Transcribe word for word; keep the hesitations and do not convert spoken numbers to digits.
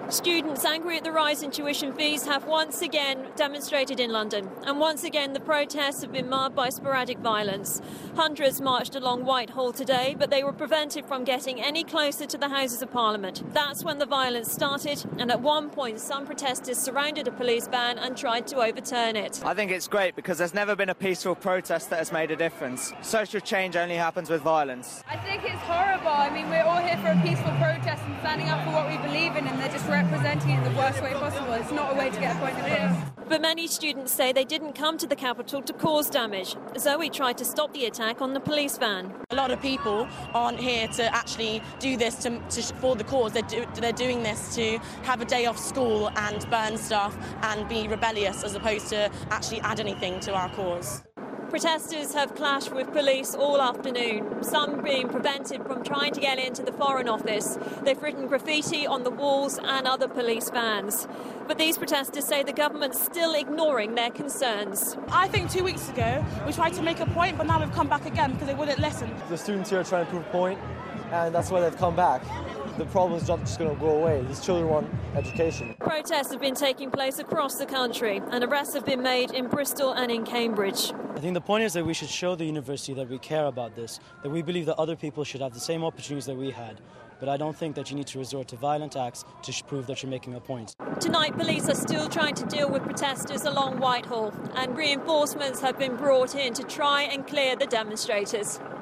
Students angry at the rise in tuition fees have once again demonstrated in London, and once again the protests have been marred by sporadic violence. Hundreds marched along Whitehall today, but they were prevented from getting any closer to the Houses of Parliament. That's when the violence started, and at one point some protesters surrounded a police van and tried to overturn it. I think it's great because there's never been a peaceful protest that has made a difference. Social change only happens with violence. I think it's horrible. I mean, we're all here for a peaceful protest and standing up for what we believe in, and they're just representing it in the worst way possible. It's not a way to get a point across. But many students say they didn't come to the capital to cause damage. Zoe tried to stop the attack on the police van. A lot of people aren't here to actually do this to, to, for the cause. They're, do, they're doing this to have a day off school and burn stuff and be rebellious as opposed to actually add anything to our cause. Protesters have clashed with police all afternoon, some being prevented from trying to get into the Foreign Office. They've written graffiti on the walls and other police vans. But these protesters say the government's still ignoring their concerns. I think two weeks ago we tried to make a point, but now we've come back again because they wouldn't listen. The students here are trying to prove a point, and that's why they've come back. The problem's not just going to go away. These children want education. Protests have been taking place across the country, and arrests have been made in Bristol and in Cambridge. I think the point is that we should show the university that we care about this, that we believe that other people should have the same opportunities that we had. But I don't think that you need to resort to violent acts to prove that you're making a point. Tonight, police are still trying to deal with protesters along Whitehall, and reinforcements have been brought in to try and clear the demonstrators.